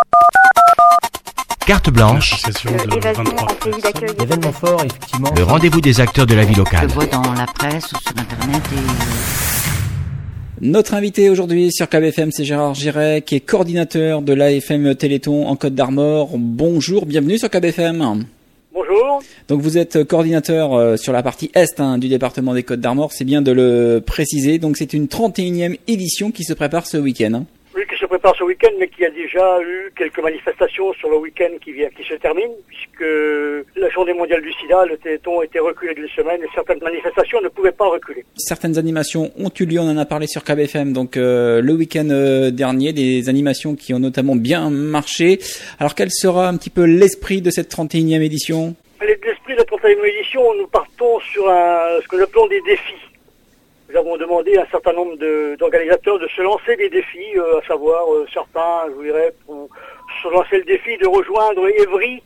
Carte blanche, événement fort, effectivement. le rendez-vous des acteurs de la vie locale. Je vois dans la presse ou sur internet Notre invité aujourd'hui sur KBFM, c'est Gérard Giret, qui est coordinateur de l'AFM Téléthon en Côte d'Armor. Bonjour, bienvenue sur KBFM. Bonjour. Donc vous êtes coordinateur sur la partie Est du département des Côtes d'Armor, c'est bien de le préciser. Donc c'est une 31e édition qui se prépare ce week-end. Oui, qui se prépare ce week-end, mais qui a déjà eu quelques manifestations sur le week-end qui se termine, puisque la journée mondiale du sida, le Téléthon a été reculé d'une semaine et certaines manifestations ne pouvaient pas reculer. Certaines animations ont eu lieu, on en a parlé sur KBFM, donc le week-end dernier, des animations qui ont notamment bien marché. Alors quel sera un petit peu l'esprit de cette 31e édition ? L'esprit de la 31e édition, nous partons sur ce que nous appelons des défis. Nous avons demandé à un certain nombre d'organisateurs de se lancer des défis, à savoir certains, je vous dirais, pour se lancer le défi de rejoindre Évry,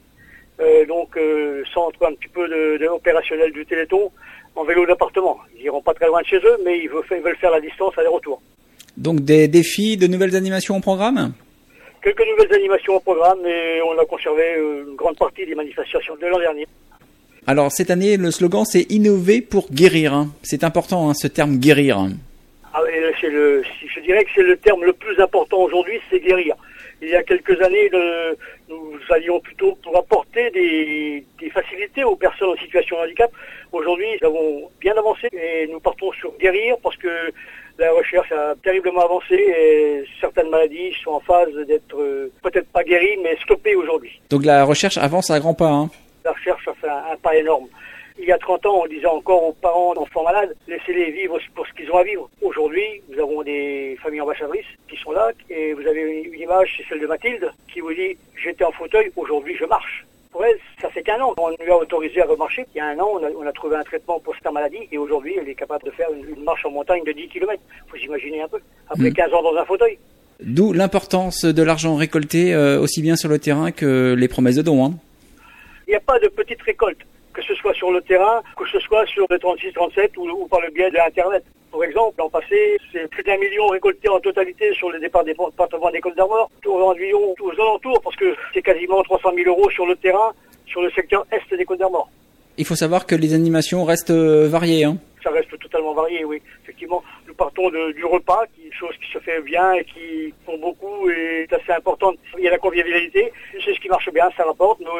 centre un petit peu de opérationnel du Téléthon, en vélo d'appartement. Ils iront pas très loin de chez eux, mais ils veulent faire la distance aller-retour. Donc des défis, de nouvelles animations au programme ? Quelques nouvelles animations au programme, et on a conservé une grande partie des manifestations de l'an dernier. Alors cette année, le slogan c'est « Innover pour guérir ». C'est important, ce terme « guérir ». Ah oui, je dirais que c'est le terme le plus important aujourd'hui, c'est guérir. Il y a quelques années, nous allions plutôt pour apporter des facilités aux personnes en situation de handicap. Aujourd'hui, nous avons bien avancé et nous partons sur guérir parce que la recherche a terriblement avancé et certaines maladies sont en phase d'être peut-être pas guéries, mais stoppées aujourd'hui. Donc la recherche avance à grands pas, La recherche a fait un pas énorme. Il y a 30 ans, on disait encore aux parents d'enfants malades, laissez-les vivre pour ce qu'ils ont à vivre. Aujourd'hui, nous avons des familles ambassadrices qui sont là, et vous avez une image, c'est celle de Mathilde, qui vous dit « j'étais en fauteuil, aujourd'hui je marche ». Pour elle, ça fait qu'un an. On lui a autorisé à remarcher. Il y a un an, on a trouvé un traitement pour cette maladie, et aujourd'hui, elle est capable de faire une marche en montagne de 10 km. Il faut s'imaginer un peu. Après 15 ans dans un fauteuil. D'où l'importance de l'argent récolté, aussi bien sur le terrain que les promesses de dons. Il n'y a pas de petite récolte, que ce soit sur le terrain, que ce soit sur le 36-37 ou par le biais de l'Internet. Pour exemple, l'an passé, c'est plus d'1 million récolté en totalité sur le département des Côtes d'Armor, aux alentours, parce que c'est quasiment 300 000 euros sur le terrain, sur le secteur est des Côtes d'Armor. Il faut savoir que les animations restent variées. Ça reste totalement varié, oui. Effectivement, nous partons du repas, chose qui se fait bien et qui pour beaucoup est assez importante. Il y a la convivialité, c'est ce qui marche bien, ça rapporte. Nous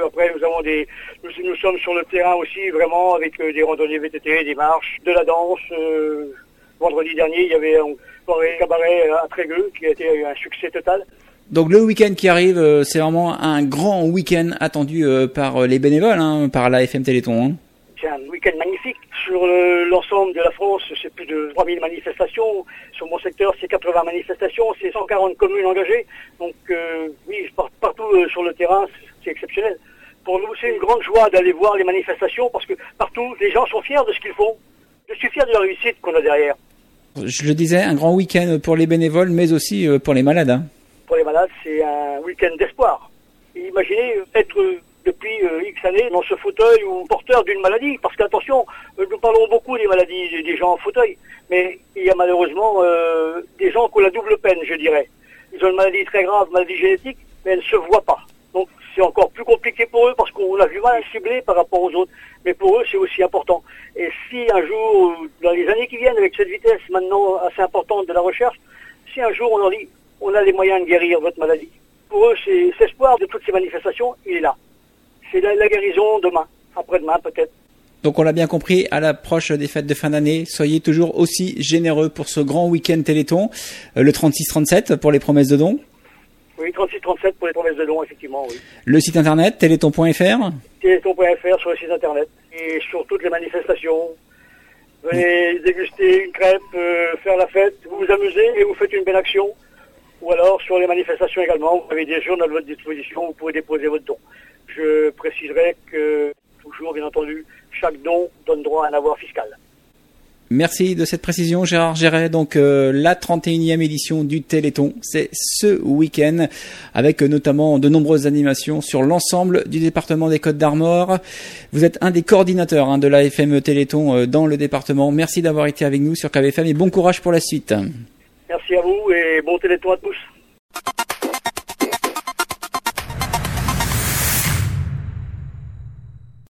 sommes sur le terrain aussi, vraiment, avec des randonnées VTT, des marches, de la danse. Vendredi dernier, il y avait un soirée cabaret à Trégueux qui a été un succès total. Donc le week-end qui arrive, c'est vraiment un grand week-end attendu par les bénévoles, par l'AFM Téléthon. C'est un week-end magnifique. Sur l'ensemble de la France, c'est plus de 3000 manifestations. Sur mon secteur, c'est 80 manifestations. C'est 140 communes engagées. Donc oui, partout sur le terrain, c'est exceptionnel. Pour nous, c'est une grande joie d'aller voir les manifestations parce que partout, les gens sont fiers de ce qu'ils font. Je suis fier de la réussite qu'on a derrière. Je le disais, un grand week-end pour les bénévoles, mais aussi pour les malades. Pour les malades, c'est un week-end d'espoir. Imaginez être depuis X années dans ce fauteuil ou porteur d'une maladie, parce qu'attention, nous parlons beaucoup des maladies des gens en fauteuil, mais il y a malheureusement des gens qui ont la double peine, je dirais. Ils ont une maladie très grave, maladie génétique, mais elle ne se voit pas. Donc c'est encore plus compliqué pour eux parce qu'on a du mal à cibler par rapport aux autres. Mais pour eux, c'est aussi important. Et si un jour, dans les années qui viennent, avec cette vitesse maintenant assez importante de la recherche, si un jour on leur dit, on a les moyens de guérir votre maladie, pour eux, c'est l'espoir de toutes ces manifestations, il est là. C'est la guérison demain, après-demain peut-être. Donc on l'a bien compris, à l'approche des fêtes de fin d'année, soyez toujours aussi généreux pour ce grand week-end Téléthon, le 36-37 pour les promesses de dons. Oui, 36-37 pour les promesses de dons, effectivement, oui. Le site internet, téléthon.fr. Téléthon.fr sur le site internet et sur toutes les manifestations. Venez déguster une crêpe, faire la fête, vous vous amusez et vous faites une belle action. Ou alors sur les manifestations également, vous avez des jours à votre disposition, vous pouvez déposer votre don. Je préciserai que, toujours bien entendu, chaque don donne droit à un avoir fiscal. Merci de cette précision, Gérard Giret. Donc la 31e édition du Téléthon, c'est ce week-end, avec notamment de nombreuses animations sur l'ensemble du département des Côtes d'Armor. Vous êtes un des coordinateurs de l'AFM Téléthon dans le département. Merci d'avoir été avec nous sur KBFM et bon courage pour la suite. Merci à vous et bon Téléthon à tous.